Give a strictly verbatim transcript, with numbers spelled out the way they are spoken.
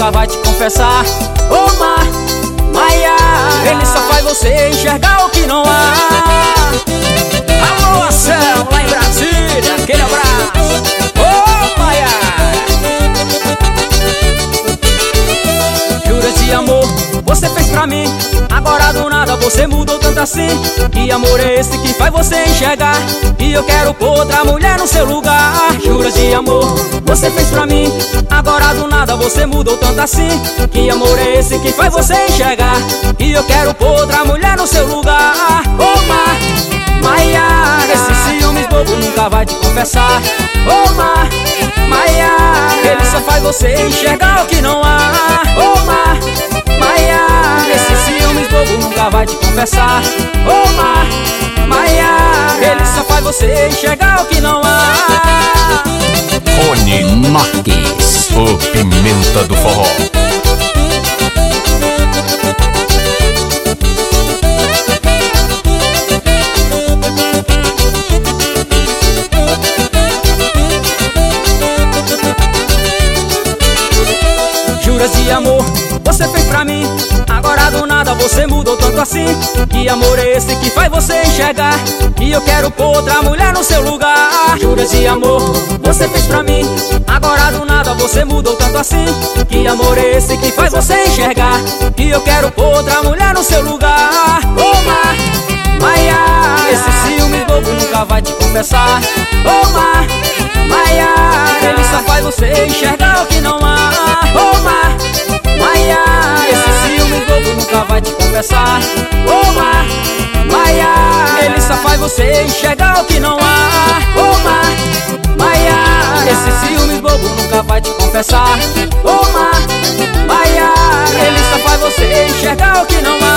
nunca vai te confessar. Ô Mar, Maiara, ele só faz você enxergar o que não há. Alô, Ação, lá em Brasília, aquele abraço. Ô Maiara, juras de amor você fez pra mim, agora do nada você mudou tanto assim. Que amor é esse que faz você enxergar que eu quero pôr outra mulher no seu lugar? Juras de amor você fez pra mim, agora do nada você mudou tanto assim. Que amor é esse que faz você enxergar que eu quero pôr outra mulher no seu lugar? Ô Mar, Maiara, esse ciúmes bobo nunca vai te confessar. Ô Mar, Maiara, ele só faz você enxergar o que não há. Ô Mar, Maiara, esse ciúmes bobo nunca vai te confessar. Ô Mar, Maiara, ele só faz você enxergar o que não há. Rony Marques, o Pimenta do Forró. Juras de amor você fez pra mim, agora do nada você mudou tanto assim. Que amor é esse que faz você enxergar que eu quero pôr outra mulher no seu lugar? Juras de amor você fez pra mim, agora do nada você mudou tanto assim. Que amor é esse que faz você enxergar que eu quero pôr outra mulher no seu lugar? Ô Mar, Maiara, esse ciúmes bobo nunca vai te confessar. Ô Mar, Maiara, ele só faz você enxergar o que não há. Ô Mar, Maiara, esse ciúmes bobo nunca vai te confessar. Ô Mar, Maiara, ele só faz você enxergar o que não há. Ô Mar, Maiara, esse ciúmes bobo nunca vai te confessar. Ô Mar, Maiara, ele só faz você enxergar o que não há.